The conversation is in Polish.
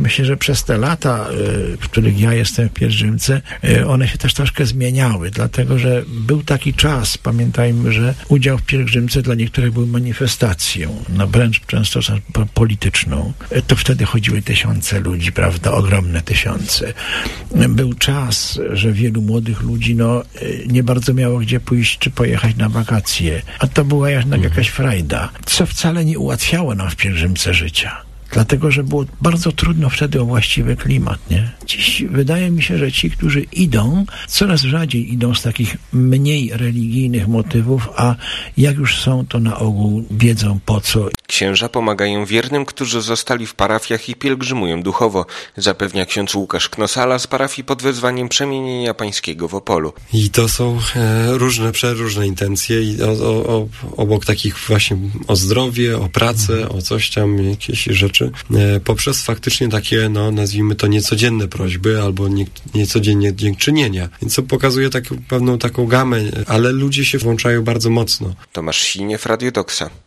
myślę, że przez te lata, w których ja jestem w pielgrzymce, one się też troszkę zmieniały, dlatego, że był taki czas, pamiętajmy, że udział w pielgrzymce dla niektórych był manifestacją, no wręcz często polityczną. To wtedy chodziły tysiące ludzi, prawda, ogromne tysiące. Był czas, że wielu młodych ludzi, nie bardzo miało gdzie pójść, czy pojechać na wakacje, a to była jednak jakaś frajda, co wcale nie ułatwiało nam w pielgrzymce życia. Dlatego, że było bardzo trudno wtedy o właściwy klimat, nie? Dziś wydaje mi się, że ci, którzy idą, coraz rzadziej idą z takich mniej religijnych motywów, a jak już są, to na ogół wiedzą po co. Księża pomagają wiernym, którzy zostali w parafiach i pielgrzymują duchowo, zapewnia ksiądz Łukasz Knosala z parafii pod wezwaniem Przemienienia Pańskiego w Opolu. I to są przeróżne intencje i obok takich właśnie o zdrowie, o pracę, o coś tam, jakieś rzeczy, poprzez faktycznie takie, nazwijmy to niecodzienne prośby albo niecodziennie dziękczynienia. Więc to pokazuje pewną taką gamę, ale ludzie się włączają bardzo mocno. Tomasz Siniew, Radio Doksa.